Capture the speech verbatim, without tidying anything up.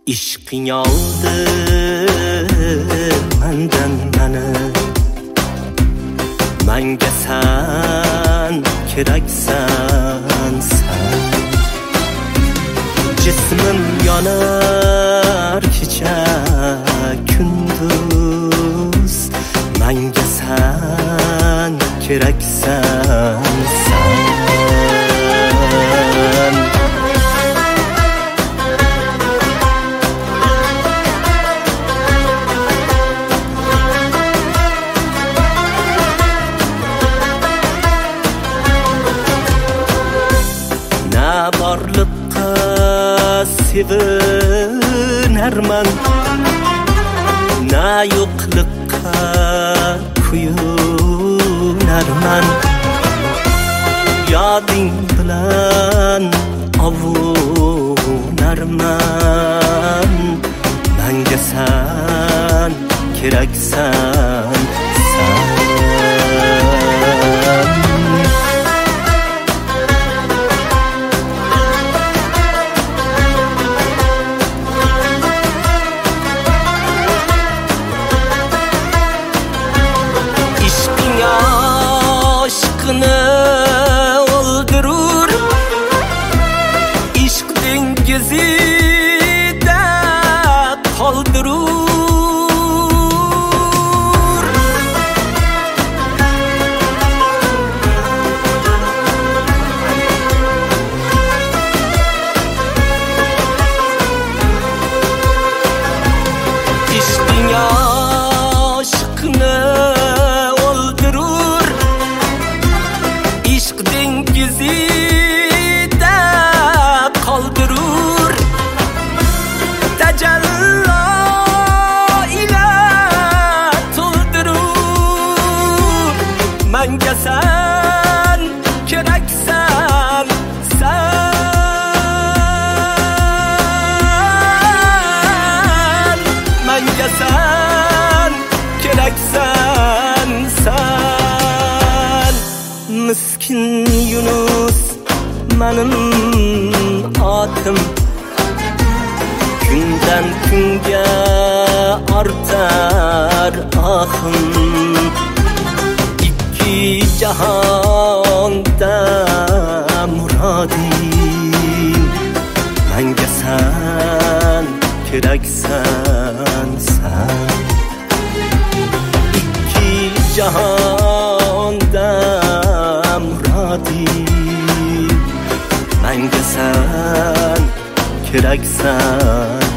ishqing oldi mendan meni, menga sen keraksan sen. Jismim yonar kecha kunduz, menga sen keraksan sen. Na borliqqa sevinarman, na yo'qliqqa kuyunarman. Yoding bilan ovunarman, menga sen keraksan sen. Aşkını öldürür, ishq dengizida qoldirur. Ishqing aşkını dengizida qoldirur. Tajallo ila to'ldirur. Menga sen keraksan sen. Menga sen keraksan sen. Miskin Yunus benim otim, kundan kunga ortar ahim. Ikki jahonda murodim, menga sen keraksan sen. Ikki jahonda murodim, menga sen keraksan